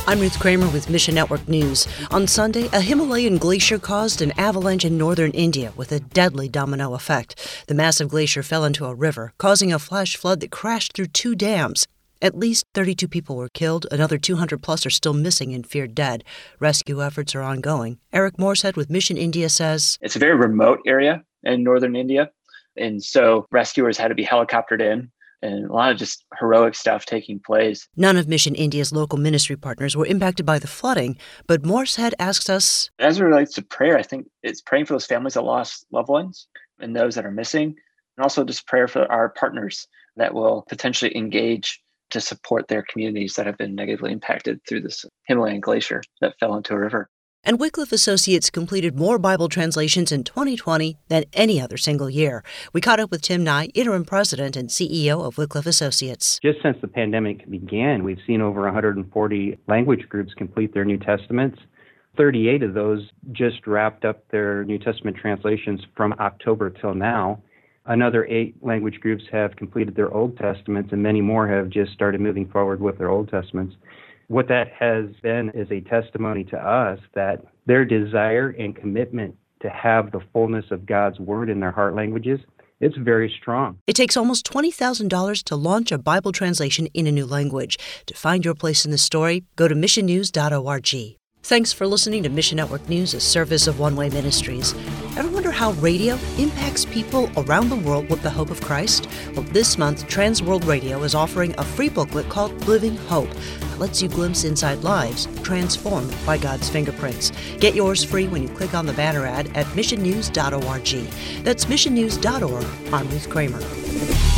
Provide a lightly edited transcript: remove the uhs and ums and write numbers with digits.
I'm Ruth Kramer with Mission Network News. On Sunday, a Himalayan glacier caused an avalanche in northern India with a deadly domino effect. The massive glacier fell into a river, causing a flash flood that crashed through 2 dams. At least 32 people were killed. Another 200 plus are still missing and feared dead. Rescue efforts are ongoing. Eric Morshead with Mission India says, it's a very remote area in northern India, and so rescuers had to be helicoptered in, and a lot of just heroic stuff taking place. None of Mission India's local ministry partners were impacted by the flooding, but Morshead asks us, as it relates to prayer, I think it's praying for those families that lost loved ones and those that are missing, and also just prayer for our partners that will potentially engage to support their communities that have been negatively impacted through this Himalayan glacier that fell into a river. And Wycliffe Associates completed more Bible translations in 2020 than any other single year. We caught up with Tim Nye, interim president and CEO of Wycliffe Associates. Just since the pandemic began, we've seen over 140 language groups complete their New Testaments. 38 of those just wrapped up their New Testament translations from October till now. Another 8 language groups have completed their Old Testaments, and many more have just started moving forward with their Old Testaments. What that has been is a testimony to us that their desire and commitment to have the fullness of God's Word in their heart languages, it's very strong. It takes almost $20,000 to launch a Bible translation in a new language. To find your place in the story, go to missionnews.org. Thanks for listening to Mission Network News, a service of One Way Ministries. Ever wonder how radio impacts people around the world with the hope of Christ? Well, this month, Trans World Radio is offering a free booklet called Living Hope that lets you glimpse inside lives transformed by God's fingerprints. Get yours free when you click on the banner ad at missionnews.org. That's missionnews.org. I'm Ruth Kramer.